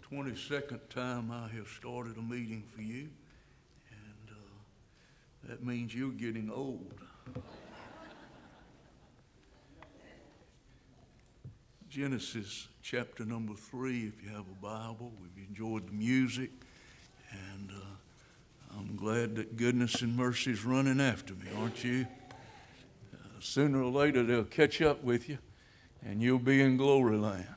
22nd time I have started a meeting for you, and that means you're getting old. Genesis chapter number 3, if you have a Bible. We've enjoyed the music, and I'm glad that goodness and mercy is running after me, aren't you? Sooner or later they'll catch up with you, and you'll be in glory land.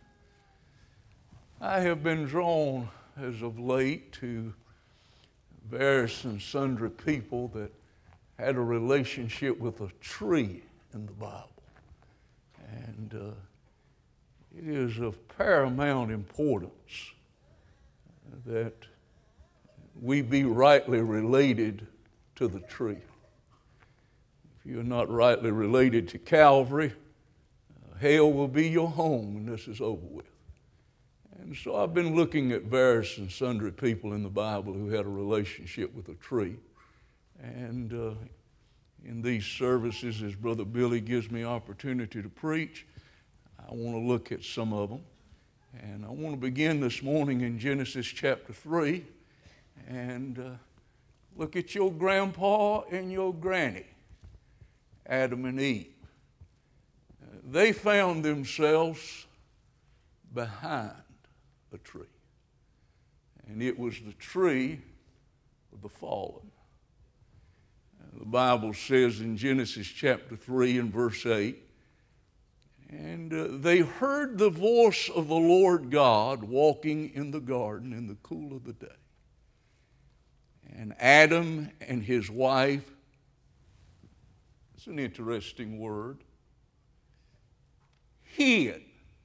I have been drawn as of late to various and sundry people that had a relationship with a tree in the Bible. And it is of paramount importance that we be rightly related to the tree. If you're not rightly related to Calvary, hell will be your home when this is over with. And so I've been looking at various and sundry people in the Bible who had a relationship with a tree. And in these services, as Brother Billy gives me opportunity to preach, I want to look at some of them. And I want to begin this morning in Genesis chapter 3 and look at your grandpa and your granny, Adam and Eve. They found themselves behind a tree. And it was the tree of the fallen. The Bible says in Genesis chapter 3 and verse 8, and they heard the voice of the Lord God walking in the garden in the cool of the day. And Adam and his wife, it's an interesting word, hid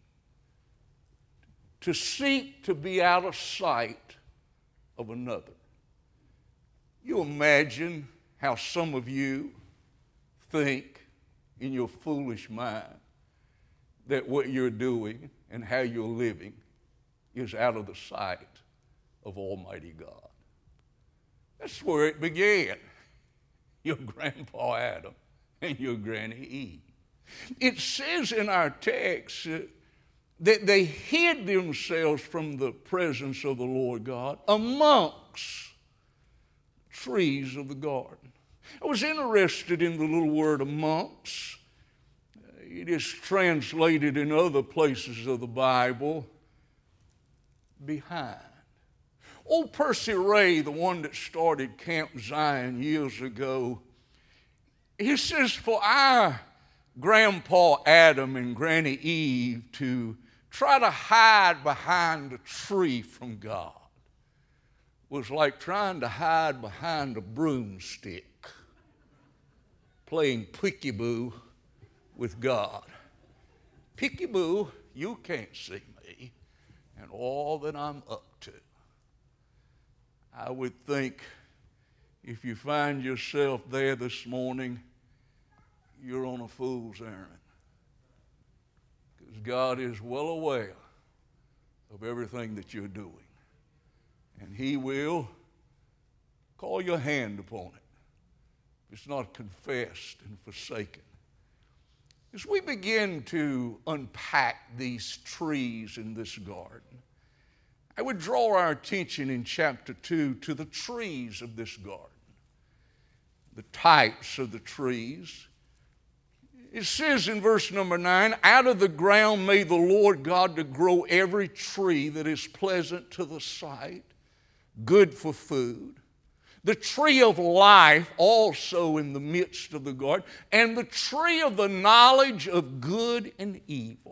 to seek to be out of sight of another. You imagine how some of you think in your foolish mind that what you're doing and how you're living is out of the sight of Almighty God. That's where it began. Your grandpa Adam and your granny Eve. It says in our text that they hid themselves from the presence of the Lord God amongst trees of the garden. I was interested in the little word amongst. It is translated in other places of the Bible, behind. Old Percy Ray, the one that started Camp Zion years ago, he says, for our grandpa Adam and granny Eve to try to hide behind a tree from God was like trying to hide behind a broomstick, playing peekaboo with God. Peekaboo, you can't see me and all that I'm up to. I would think if you find yourself there this morning, you're on a fool's errand. Because God is well aware of everything that you're doing. And He will call your hand upon it. If it's not confessed and forsaken. As we begin to unpack these trees in this garden, I would draw our attention in chapter 2 to the trees of this garden. The types of the trees. It says in verse number 9, out of the ground made the Lord God to grow every tree that is pleasant to the sight, good for food. The tree of life also in the midst of the garden, and the tree of the knowledge of good and evil.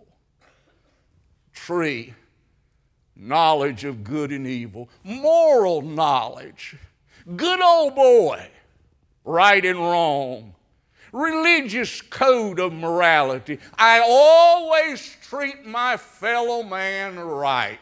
Tree, knowledge of good and evil, moral knowledge, good old boy, right and wrong, religious code of morality. I always treat my fellow man right.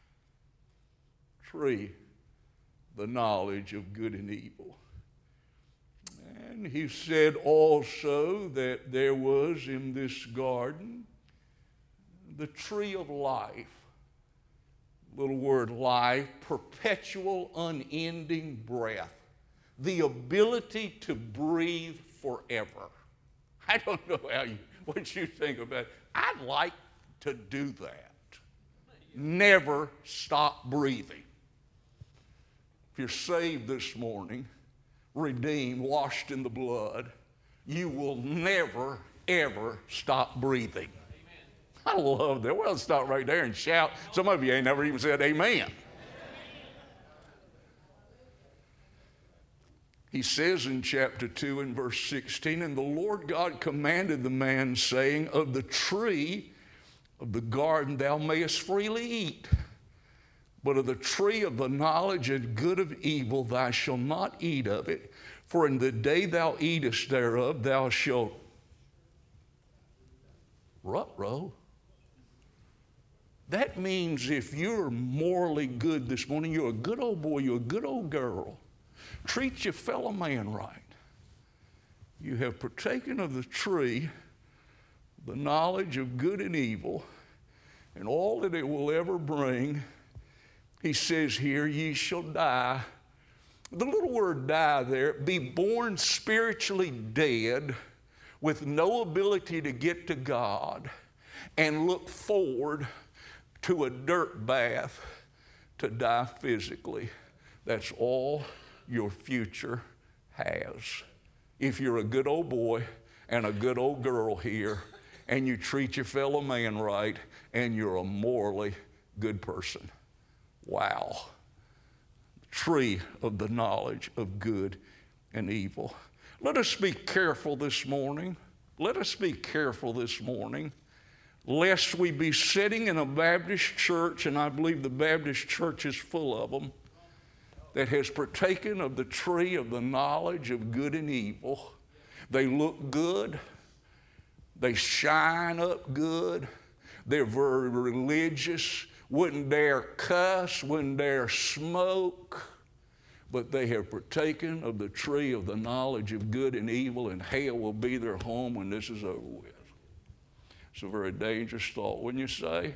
Tree, the knowledge of good and evil. And he said also that there was in this garden the tree of life. Little word life, perpetual, unending breath. The ability to breathe forever. I don't know what you think about it. I'd like to do that. Never stop breathing. If you're saved this morning, redeemed, washed in the blood, you will never, ever stop breathing. I love that. Well, stop right there and shout. Some of you ain't never even said amen. He says in chapter 2 and verse 16, and the Lord God commanded the man, saying, of the tree of the garden thou mayest freely eat, but of the tree of the knowledge of good of evil thou shalt not eat of it, for in the day thou eatest thereof thou shalt rut-row. That means if you're morally good this morning, you're a good old boy, you're a good old girl, treat your fellow man right. You have partaken of the tree, the knowledge of good and evil, and all that it will ever bring. He says here, ye shall die. The little word die there, be born spiritually dead with no ability to get to God and look forward to a dirt bath to die physically. That's all your future has. If you're a good old boy and a good old girl here and you treat your fellow man right and you're a morally good person. Wow. Tree of the knowledge of good and evil. Let us be careful this morning. Let us be careful this morning lest we be sitting in a Baptist church, and I believe the Baptist church is full of them, that has partaken of the tree of the knowledge of good and evil. They look good. They shine up good. They're very religious. Wouldn't dare cuss, wouldn't dare smoke. But they have partaken of the tree of the knowledge of good and evil, and hell will be their home when this is over with. It's a very dangerous thought, wouldn't you say?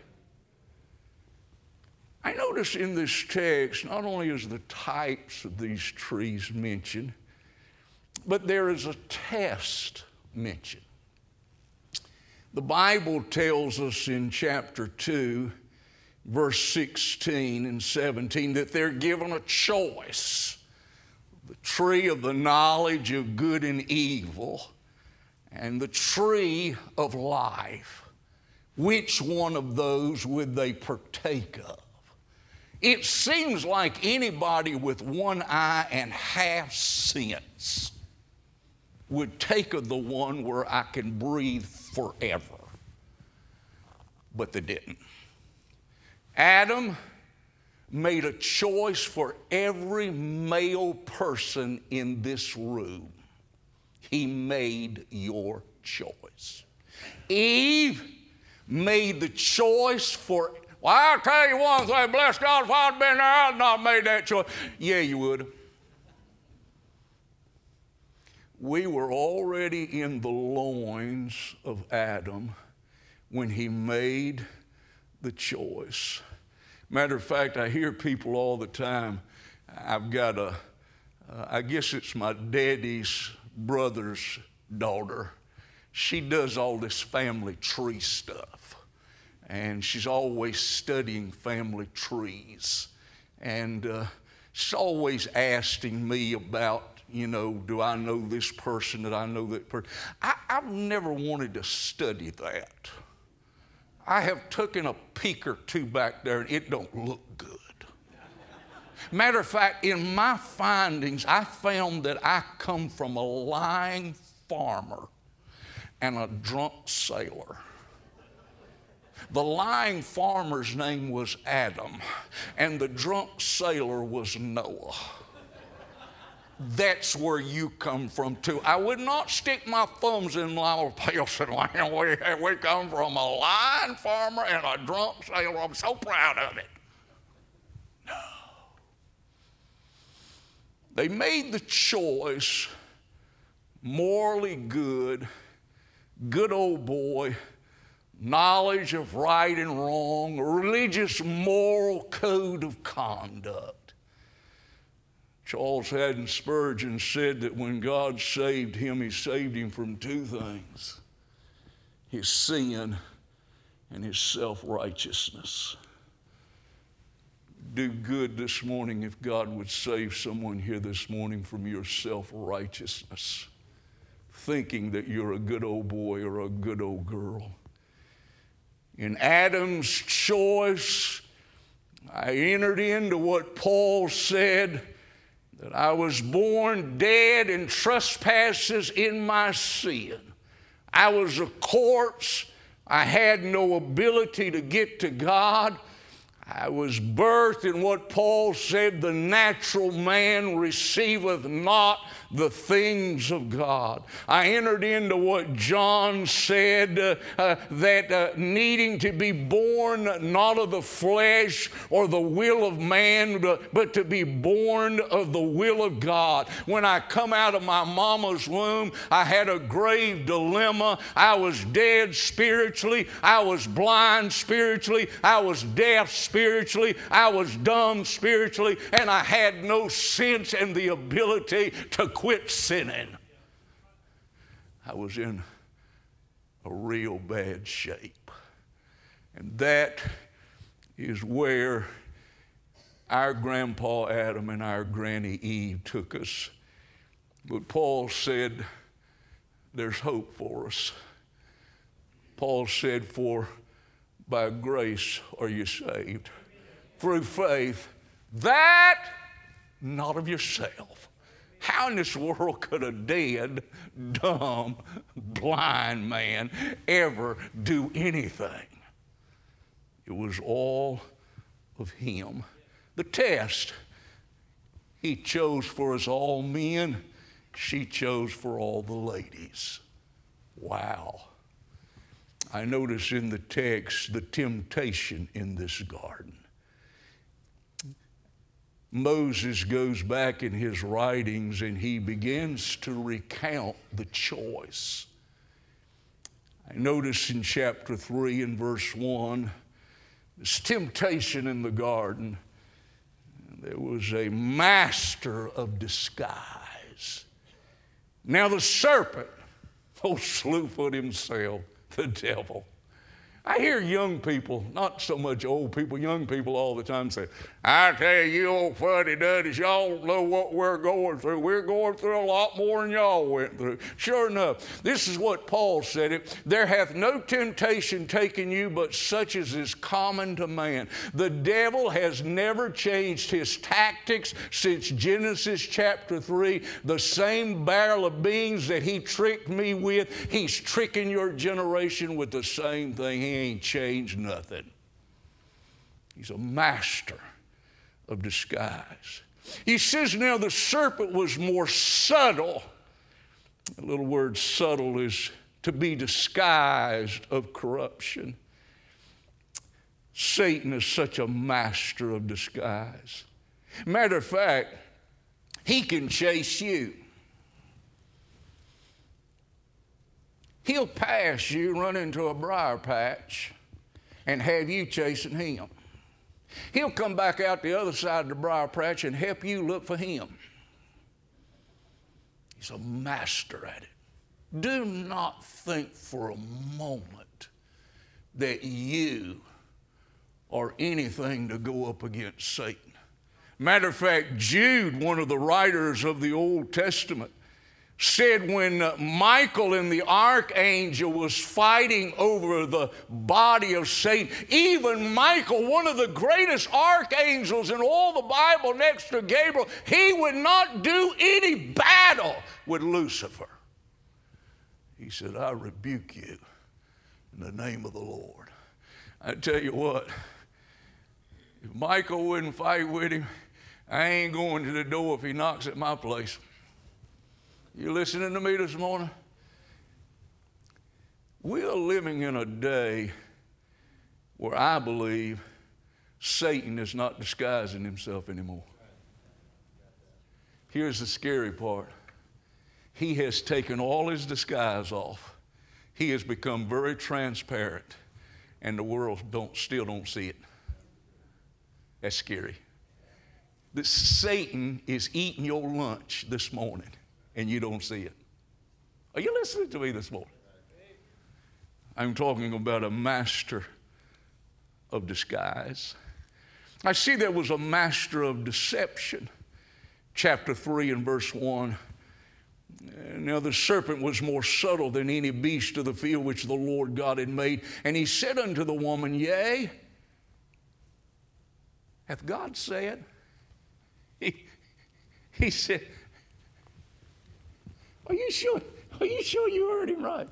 I notice in this text, not only is the types of these trees mentioned, but there is a test mentioned. The Bible tells us in chapter 2, verse 16 and 17, that they're given a choice. The tree of the knowledge of good and evil and the tree of life. Which one of those would they partake of? It seems like anybody with one eye and half sense would take of the one where I can breathe forever. But they didn't. Adam made a choice for every male person in this room. He made your choice. Eve made the choice for, well, I'll tell you one thing, bless God, if I'd been there, I'd not made that choice. Yeah, you would have. We were already in the loins of Adam when he made the choice. Matter of fact, I hear people all the time, I've got I guess it's my daddy's brother's daughter. She does all this family tree stuff. And she's always studying family trees. And she's always asking me about, do I know this person, that I know that person. I've never wanted to study that. I have taken a peek or two back there, and it don't look good. Matter of fact, in my findings, I found that I come from a lying farmer and a drunk sailor. The lying farmer's name was Adam, and the drunk sailor was Noah. That's where you come from too. I would not stick my thumbs in my pants and we come from a lying farmer and a drunk sailor. I'm so proud of it. No. They made the choice, morally good, good old boy, knowledge of right and wrong, a religious moral code of conduct. Charles Haddon Spurgeon said that when God saved him, he saved him from two things: his sin and his self-righteousness. do good this morning if God would save someone here this morning from your self-righteousness, thinking that you're a good old boy or a good old girl. In Adam's choice, I entered into what Paul said, that I was born dead in trespasses in my sin. I was a corpse. I had no ability to get to God. I was birthed in what Paul said, the natural man receiveth not the things of God. I entered into what John said, that needing to be born not of the flesh or the will of man, but to be born of the will of God. When I come out of my mama's womb, I had a grave dilemma. I was dead spiritually. I was blind spiritually. I was deaf spiritually. I was dumb spiritually. And I had no sense and the ability to quit sinning. I was in a real bad shape. And that is where our grandpa Adam and our granny Eve took us. But Paul said there's hope for us. Paul said, for by grace are you saved, through faith, that not of yourself. How in this world could a dead, dumb, blind man ever do anything? It was all of him. The test, he chose for us all men. She chose for all the ladies. Wow. I notice in the text the temptation in this garden. Moses goes back in his writings and he begins to recount the choice. I notice in chapter 3 and verse 1, this temptation in the garden. There was a master of disguise. Now the serpent, old Slewfoot himself, the devil. I hear young people, not so much old people, young people all the time say, I tell you, old fuddy-duddies, y'all don't know what we're going through. We're going through a lot more than y'all went through. Sure enough, this is what Paul said it. There hath no temptation taken you but such as is common to man. The devil has never changed his tactics since Genesis chapter 3. The same barrel of beans that he tricked me with, he's tricking your generation with the same thing. He ain't changed nothing. He's a master of disguise. He says now the serpent was more subtle. The little word subtle is to be disguised of corruption. Satan is such a master of disguise. Matter of fact, he can chase you. He'll pass you, run into a briar patch, and have you chasing him. He'll come back out the other side of the briar patch and help you look for him. He's a master at it. Do not think for a moment that you are anything to go up against Satan. Matter of fact, Jude, one of the writers of the Old Testament, said when Michael and the archangel was fighting over the body of Satan, even Michael, one of the greatest archangels in all the Bible next to Gabriel, he would not do any battle with Lucifer. He said, I rebuke you in the name of the Lord. I tell you what, if Michael wouldn't fight with him, I ain't going to the door if he knocks at my place. You listening to me this morning? We are living in a day where I believe Satan is not disguising himself anymore. Here's the scary part. He has taken all his disguise off. He has become very transparent, and the world still don't see it. That's scary. That Satan is eating your lunch this morning, and you don't see it. Are you listening to me this morning? I'm talking about a master of disguise. I see there was a master of deception. Chapter 3 and verse 1. Now the serpent was more subtle than any beast of the field which the Lord God had made. And he said unto the woman, Yea, hath God said? He said, Are you sure you heard him right?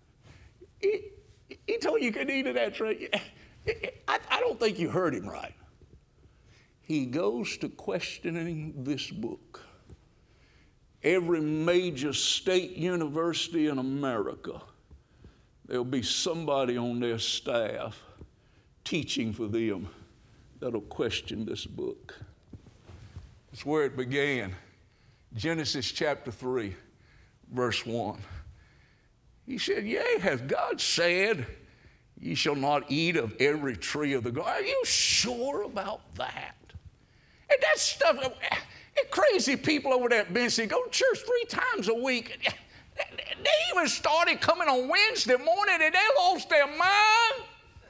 He told you couldn't eat of that tree. I don't think you heard him right. He goes to questioning this book. Every major state university in America, there'll be somebody on their staff teaching for them that'll question this book. That's where it began. Genesis chapter 3, verse 1. He said, Yea, hath God said, Ye shall not eat of every tree of the garden? Are you sure about that? And that stuff, crazy people over there at Benson go to church 3 times a week. They even started coming on Wednesday morning and they lost their mind.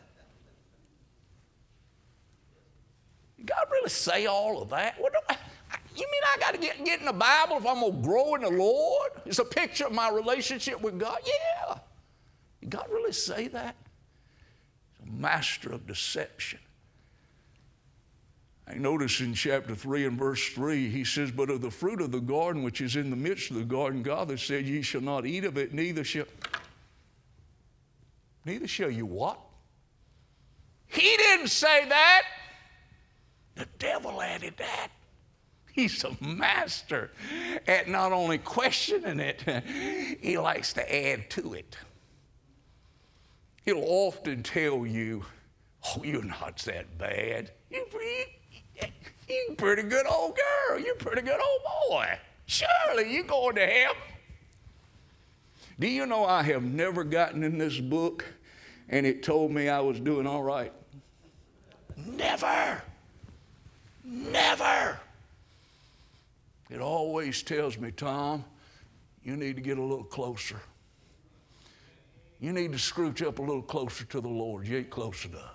Did God really say all of that? You mean I got to get in the Bible if I'm going to grow in the Lord? It's a picture of my relationship with God? Yeah. Did God really say that? He's a master of deception. I notice in chapter 3 and verse 3, he says, But of the fruit of the garden which is in the midst of the garden, God hath said, Ye shall not eat of it, neither shall you what? He didn't say that. The devil added that. He's a master at not only questioning it, he likes to add to it. He'll often tell you, Oh, you're not that bad. You're a pretty good old girl. You're a pretty good old boy. Surely you're going to heaven. Do you know I have never gotten in this book and it told me I was doing all right? Never. Never. It always tells me, Tom, you need to get a little closer. You need to scrooge up a little closer to the Lord. You ain't close enough.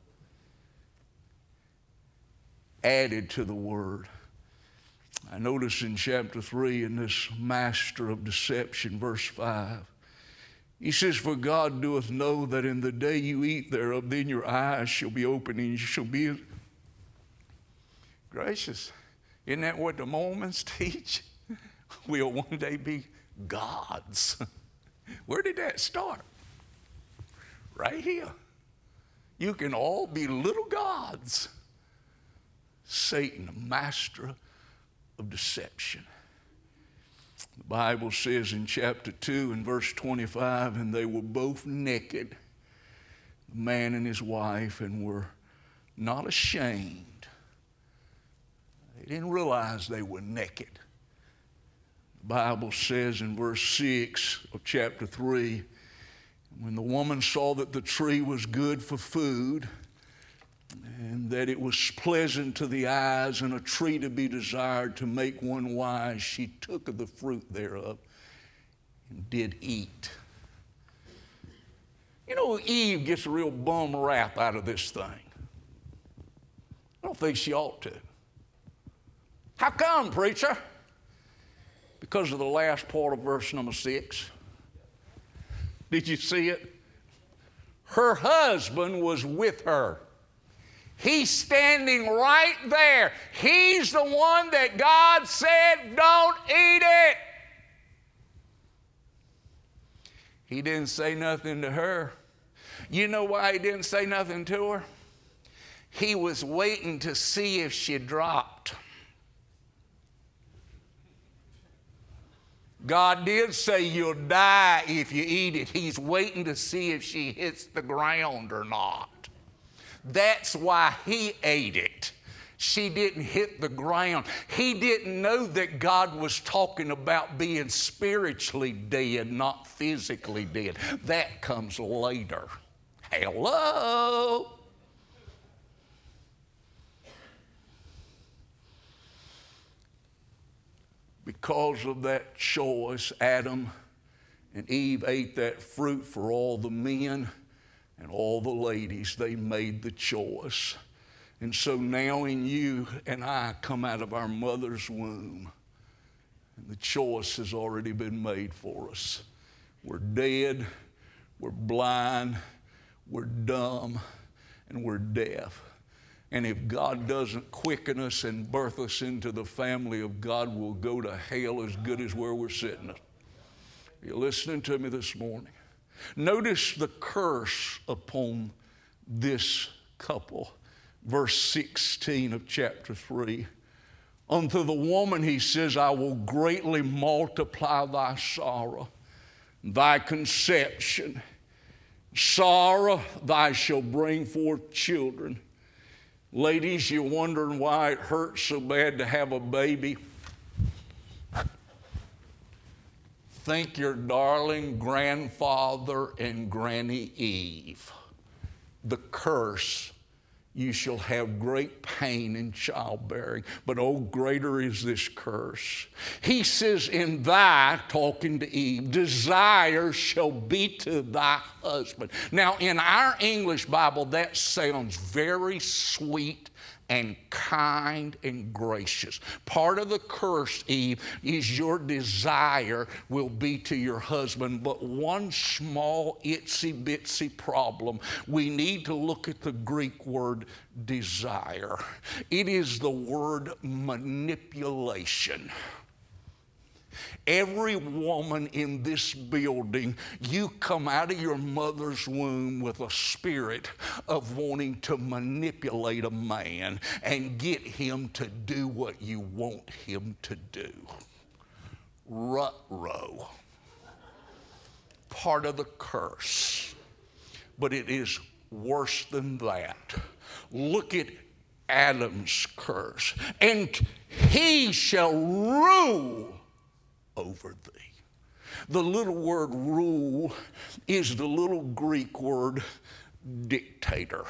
Added to the word. I notice in chapter 3 in this master of deception, verse 5, he says, For God doeth know that in the day you eat thereof, then your eyes shall be opened and you shall be gracious. Isn't that what the Mormons teach? We'll one day be gods. Where did that start? Right here. You can all be little gods. Satan, a master of deception. The Bible says in chapter 2 and verse 25, And they were both naked, the man and his wife, and were not ashamed. They didn't realize they were naked. The Bible says in verse 6 of chapter 3, When the woman saw that the tree was good for food, and that it was pleasant to the eyes and a tree to be desired to make one wise, she took of the fruit thereof and did eat. You know, Eve gets a real bum rap out of this thing. I don't think she ought to. How come, preacher? Because of the last part of verse number 6. Did you see it? Her husband was with her. He's standing right there. He's the one that God said, don't eat it. He didn't say nothing to her. You know why he didn't say nothing to her? He was waiting to see if she dropped. God did say you'll die if you eat it. He's waiting to see if she hits the ground or not. That's why he ate it. She didn't hit the ground. He didn't know that God was talking about being spiritually dead, not physically dead. That comes later. Hello? Because of that choice, Adam and Eve ate that fruit for all the men and all the ladies. They made the choice. And so now in you and I come out of our mother's womb, and the choice has already been made for us. We're dead, we're blind, we're dumb, and we're deaf. And if God doesn't quicken us and birth us into the family of God, we'll go to hell as good as where we're sitting. Are you listening to me this morning? Notice the curse upon this couple. Verse 16 of chapter 3. Unto the woman he says, I will greatly multiply thy sorrow, thy conception. Sorrow, thou shalt bring forth children. Ladies, you're wondering why it hurts so bad to have a baby? Think your darling grandfather and Granny Eve. The curse, you shall have great pain in childbearing, but oh, greater is this curse. He says, in thy, talking to Eve, desire shall be to thy husband. Now, in our English Bible, that sounds very sweet and kind and gracious. Part of the curse, Eve, is your desire will be to your husband. But one small itsy bitsy problem, we need to look at the Greek word desire. It is the word manipulation. Every woman in this building, you come out of your mother's womb with a spirit of wanting to manipulate a man and get him to do what you want him to do. Rut-row. Part of the curse. But it is worse than that. Look at Adam's curse. And he shall rule over thee. The little word rule is the little Greek word dictator.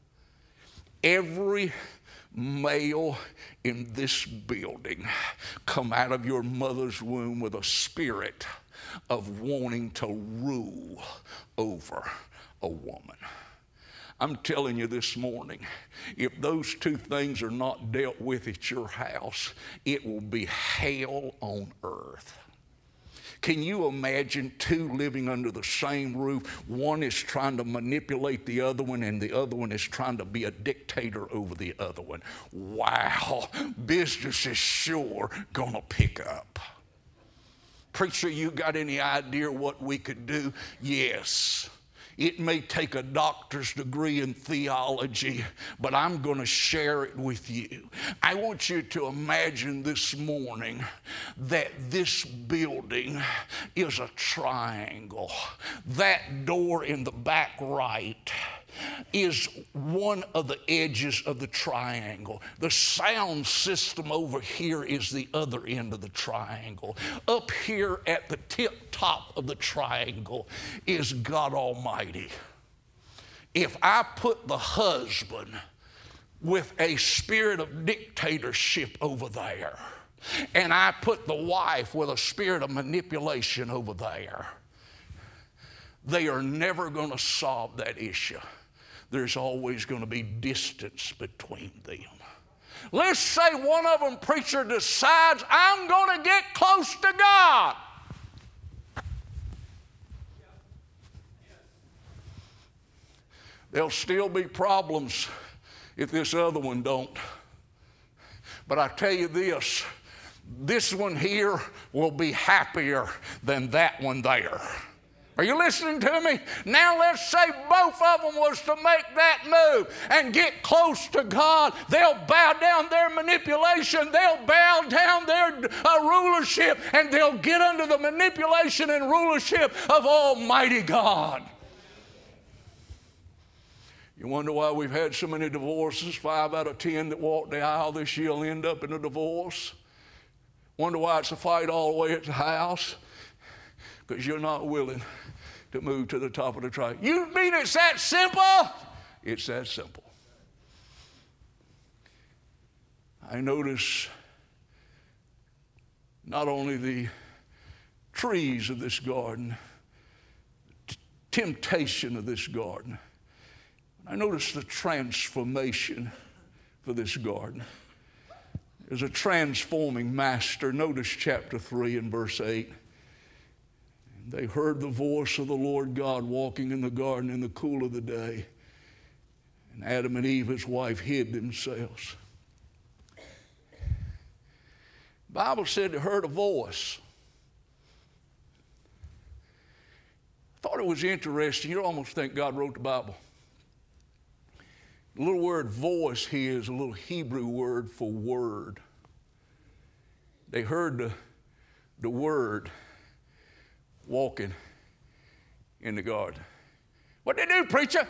Every male in this building come out of your mother's womb with a spirit of wanting to rule over a woman. I'm telling you this morning, if those two things are not dealt with at your house, it will be hell on earth. Can you imagine two living under the same roof? One is trying to manipulate the other one, and the other one is trying to be a dictator over the other one. Wow, business is sure gonna pick up. Preacher, you got any idea what we could do? Yes. It may take a doctor's degree in theology, but I'm going to share it with you. I want you to imagine this morning that this building is a triangle. That door in the back right is one of the edges of the triangle. The sound system over here is the other end of the triangle. Up here at the tip top of the triangle is God Almighty. If I put the husband with a spirit of dictatorship over there, and I put the wife with a spirit of manipulation over there, they are never going to solve that issue. There's always going to be distance between them. Let's say one of them, preacher, decides, I'm going to get close to God. There'll still be problems if this other one don't. But I tell you this one here will be happier than that one there. Are you listening to me? Now let's say both of them was to make that move and get close to God. They'll bow down their manipulation. They'll bow down their rulership, and they'll get under the manipulation and rulership of Almighty God. You wonder why we've had so many divorces? 5 out of 10 that walk the aisle this year will end up in a divorce. Wonder why it's a fight all the way at the house? Because you're not willing to move to the top of the triangle. You mean it's that simple? It's that simple. I notice not only the trees of this garden, temptation of this garden, I notice the transformation for this garden. There's a transforming master. Notice chapter 3 and verse 8. They heard the voice of the Lord God walking in the garden in the cool of the day. And Adam and Eve, his wife, hid themselves. The Bible said they heard a voice. I thought it was interesting. You almost think God wrote the Bible. The little word voice here is a little Hebrew word for word. They heard the word walking in the garden. What did they do, preacher?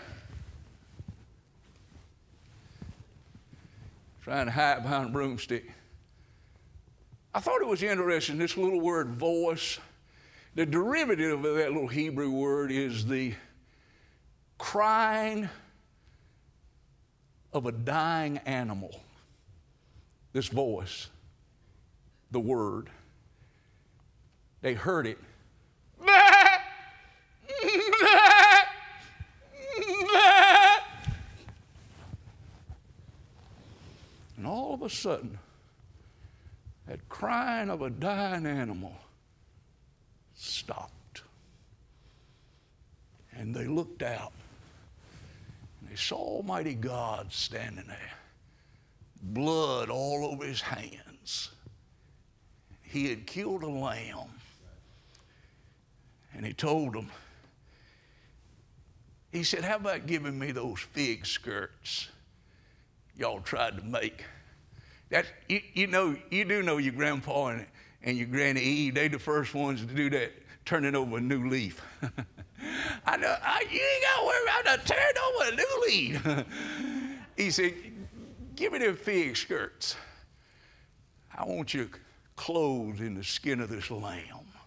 Trying to hide behind a broomstick. I thought it was interesting, this little word voice. The derivative of that little Hebrew word is the crying of a dying animal. This voice, the word. They heard it. And all of a sudden, that crying of a dying animal stopped. And they looked out, and they saw Almighty God standing there, blood all over his hands. He had killed a lamb. And he told them, he said, how about giving me those fig skirts y'all tried to make? That, you do know your grandpa and your granny Eve, they the first ones to do that, turning over a new leaf. I know, you ain't got to worry about turning over a new leaf. He said, give me them fig skirts. I want you clothed in the skin of this lamb.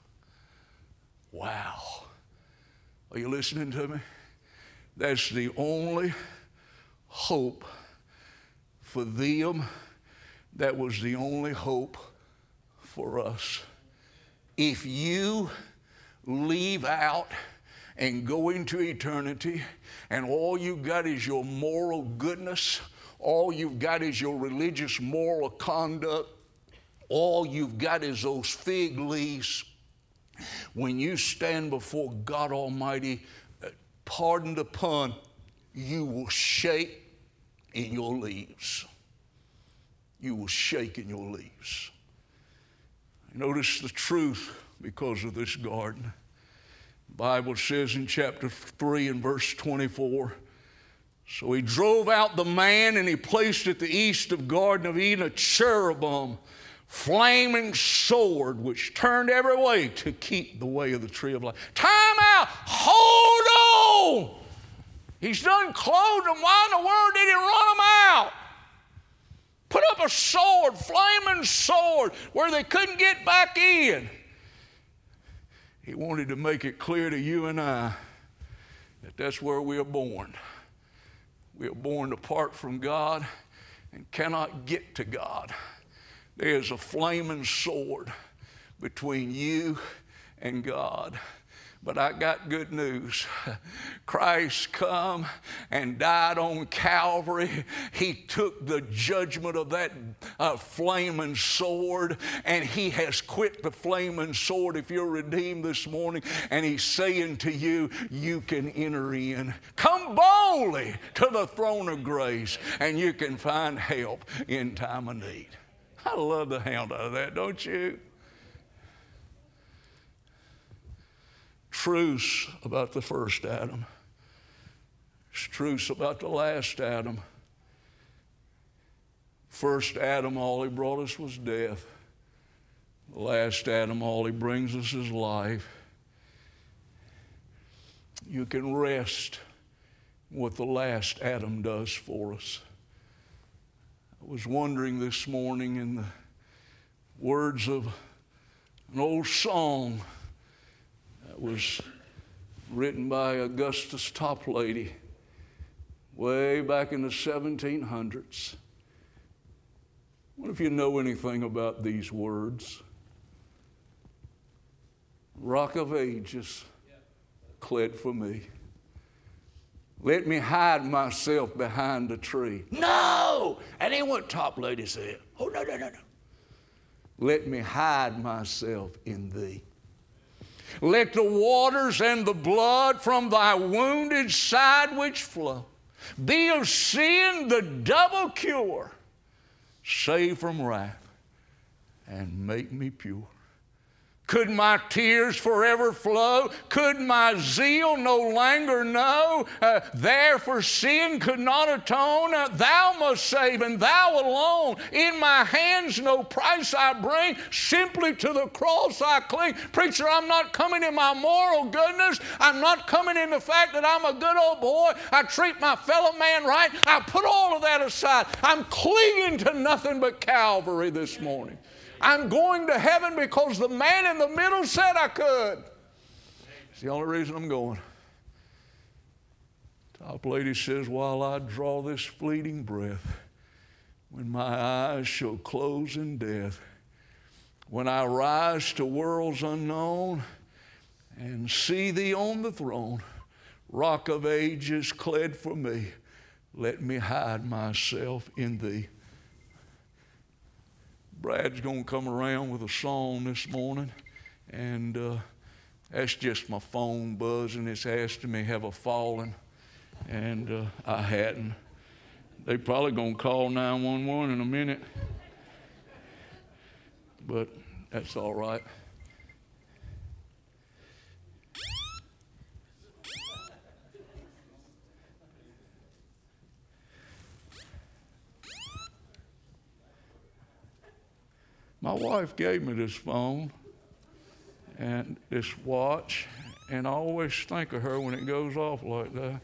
Wow. Are you listening to me? That's the only hope for them. That was the only hope for us. If you leave out and go into eternity and all you've got is your moral goodness, all you've got is your religious moral conduct, all you've got is those fig leaves, when you stand before God Almighty, pardon the pun, you will shake in your leaves. You will shake in your leaves. Notice the truth because of this garden. The Bible says in chapter 3 and verse 24, so he drove out the man and he placed at the east of Garden of Eden a cherubim, flaming sword, which turned every way to keep the way of the tree of life. Time out! Hold on! He's done clothed them. Why in the world did he run them out? Put up a sword, flaming sword, where they couldn't get back in. He wanted to make it clear to you and I that that's where we are born. We are born apart from God and cannot get to God. There's a flaming sword between you and God. But I got good news. Christ come and died on Calvary. He took the judgment of that flaming sword, and he has quit the flaming sword if you're redeemed this morning, and he's saying to you, you can enter in. Come boldly to the throne of grace, and you can find help in time of need. I love the hound out of that, don't you? Truths about the first Adam. It's truths about the last Adam. First Adam, all he brought us was death. The last Adam, all he brings us is life. You can rest in what the last Adam does for us. I was wondering this morning in the words of an old song that was written by Augustus Toplady way back in the 1700s. I wonder if you know anything about these words. Rock of Ages, cled for me. Let me hide myself behind a tree. No! And then what top lady said? Oh, no. Let me hide myself in thee. Let the waters and the blood from thy wounded side which flow be of sin the double cure, save from wrath, and make me pure. Could my tears forever flow? Could my zeal no longer know? There for sin could not atone. Thou must save, and thou alone. In my hands no price I bring. Simply to the cross I cling. Preacher, I'm not coming in my moral goodness. I'm not coming in the fact that I'm a good old boy. I treat my fellow man right. I put all of that aside. I'm clinging to nothing but Calvary this morning. I'm going to heaven because the man in the middle said I could. It's the only reason I'm going. Top lady says, while I draw this fleeting breath, when my eyes shall close in death, when I rise to worlds unknown and see thee on the throne, Rock of Ages cled for me, let me hide myself in thee. Brad's going to come around with a song this morning, and that's just my phone buzzing. It's asking me, have I fallen? And I hadn't. They probably going to call 911 in a minute, but that's all right. My wife gave me this phone and this watch, and I always think of her when it goes off like that.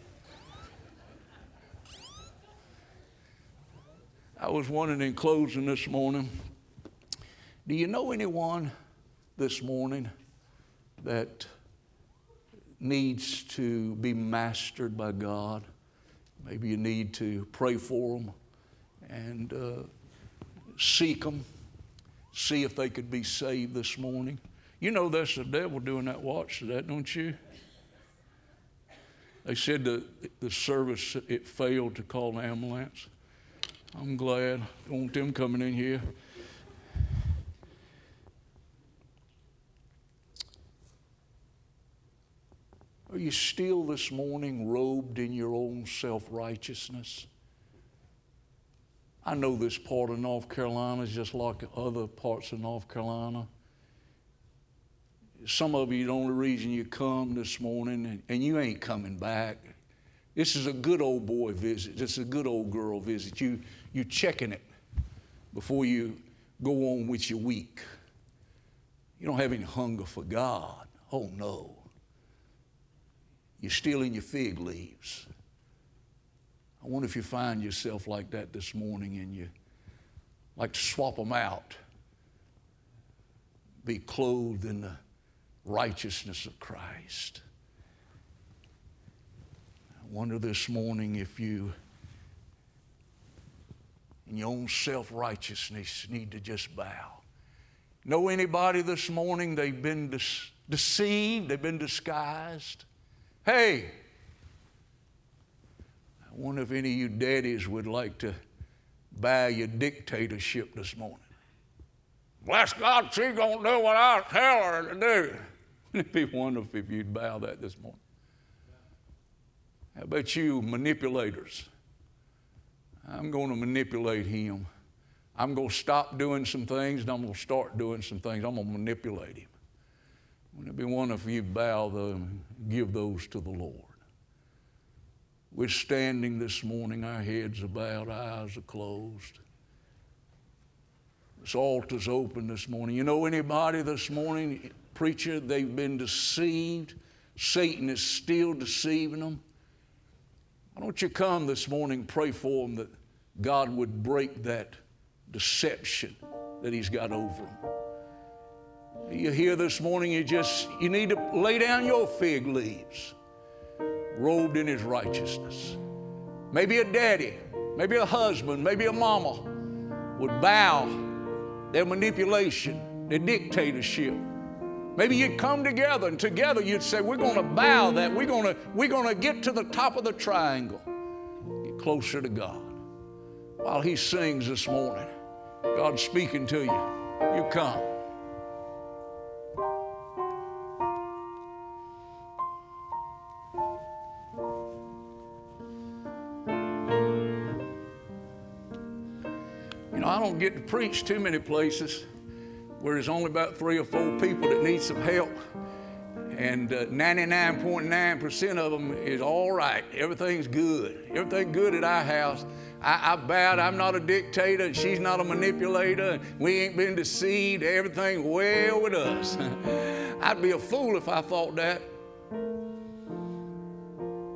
I was wondering in closing this morning, do you know anyone this morning that needs to be mastered by God? Maybe you need to pray for them and seek them. See if they could be saved this morning. You know that's the devil doing that watch to that, don't you? They said the service, it failed to call an ambulance. I'm glad. I want them coming in here. Are you still this morning robed in your own self-righteousness? I know this part of North Carolina is just like other parts of North Carolina. Some of you, the only reason you come this morning, and you ain't coming back. This is a good old boy visit. This is a good old girl visit. You checking it before you go on with your week. You don't have any hunger for God. Oh, no. You're still in your fig leaves. I wonder if you find yourself like that this morning and you like to swap them out. Be clothed in the righteousness of Christ. I wonder this morning if you, in your own self-righteousness, need to just bow. Know anybody this morning, they've been deceived, they've been disguised? Hey! I wonder if any of you daddies would like to buy your dictatorship this morning. Bless God, she's going to do what I tell her to do. It'd be wonderful if you'd bow that this morning. How about you manipulators? I'm going to manipulate him. I'm going to stop doing some things, and I'm going to start doing some things. I'm going to manipulate him. Wouldn't it be wonderful if you bow them and give those to the Lord? We're standing this morning, our heads are bowed, our eyes are closed. This altar's open this morning. You know anybody this morning, preacher, they've been deceived. Satan is still deceiving them. Why don't you come this morning and pray for them that God would break that deception that he's got over them. You're here this morning, you need to lay down your fig leaves, robed in his righteousness. Maybe a daddy, maybe a husband, maybe a mama would bow their manipulation, their dictatorship Maybe you'd come together, and together you'd say, we're going to bow that. We're going to get to the top of the triangle. Get closer to God. While he sings this morning, God's speaking to you. You come. You know, I don't get to preach too many places where there's only about 3 or 4 people that need some help. And 99.9% of them is all right. Everything's good. Everything good at our house. I bowed. I'm not a dictator, and she's not a manipulator. And we ain't been deceived. Everything's well with us. I'd be a fool if I thought that.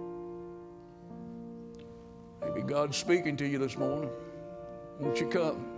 Maybe God's speaking to you this morning. Won't you come?